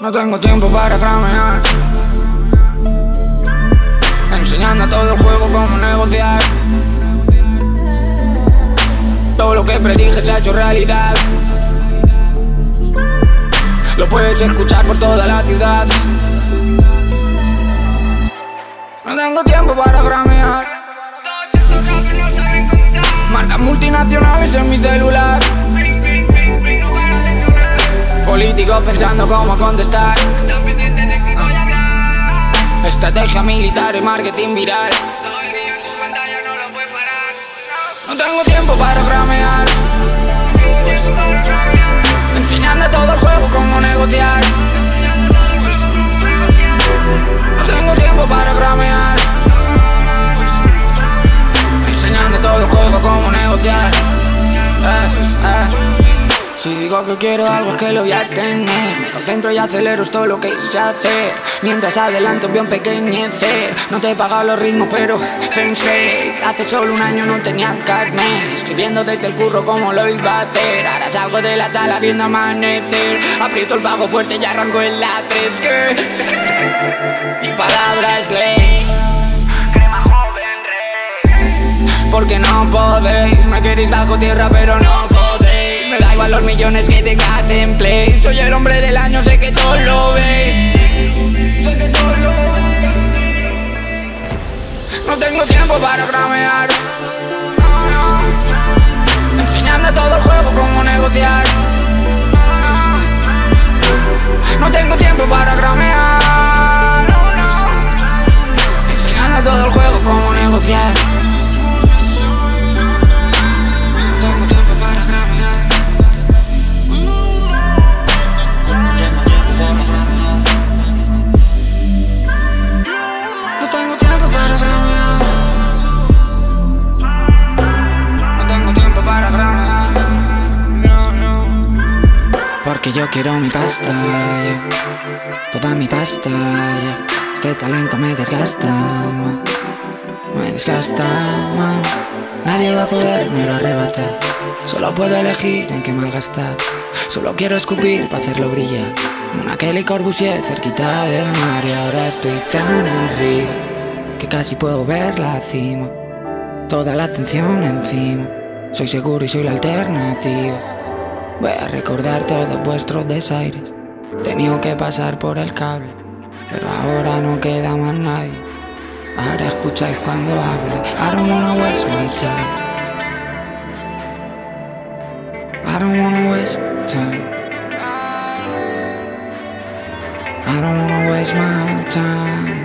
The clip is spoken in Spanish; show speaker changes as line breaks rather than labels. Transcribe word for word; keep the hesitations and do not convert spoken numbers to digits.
No tengo tiempo para cramear, enseñando a todo el juego cómo negociar. Todo lo que predije se ha hecho realidad. Lo puedes escuchar por toda la ciudad. No tengo tiempo para cramear, marcas multinacionales en mi celular. Políticos pensando cómo contestar. Estrategia militar y marketing viral. No tengo tiempo para cramear, enseñando a todo el juego cómo negociar. No tengo tiempo para cramear, enseñando a todo el juego cómo negociar. eh, eh. Si digo que quiero algo es que lo voy a tener. Me concentro y acelero, es todo lo que sé hacer. Mientras adelanto veo empequeñecer. No te he pagado los ritmos pero fence fake. Hace solo un año no tenía carne, escribiendo desde el curro como lo iba a hacer. Ahora salgo de la sala viendo amanecer. Aprieto el bajo fuerte y arranco en la tres que mi palabra es ley. Crema joven rey. Porque no podéis, me queréis bajo tierra pero no podéis. Me da igual los millones que tengas en play. Soy el hombre del año, sé que todo lo veis. Sé que todo lo veis. No tengo tiempo para cramear, no, no. Enseñando a todo el juego cómo negociar. No, no. No tengo tiempo para cramear, no, no. Enseñando a todo el juego cómo negociar. Porque yo quiero mi pasta, yeah. Toda mi pasta, yeah. Este talento me desgasta, man. Me desgasta, man. Nadie va a poderme lo arrebatar. Solo puedo elegir en qué malgastar. Solo quiero escupir para hacerlo brillar. Una Kelly Corbusier cerquita del mar. Y ahora estoy tan arriba que casi puedo ver la cima. Toda la atención encima. Soy seguro y soy la alternativa. Voy a recordar todos vuestros desaires. Tenía que pasar por el cable, pero ahora no queda más nadie. Ahora escucháis cuando hablo. I don't wanna waste my time. I don't wanna waste my time. I don't wanna waste my time.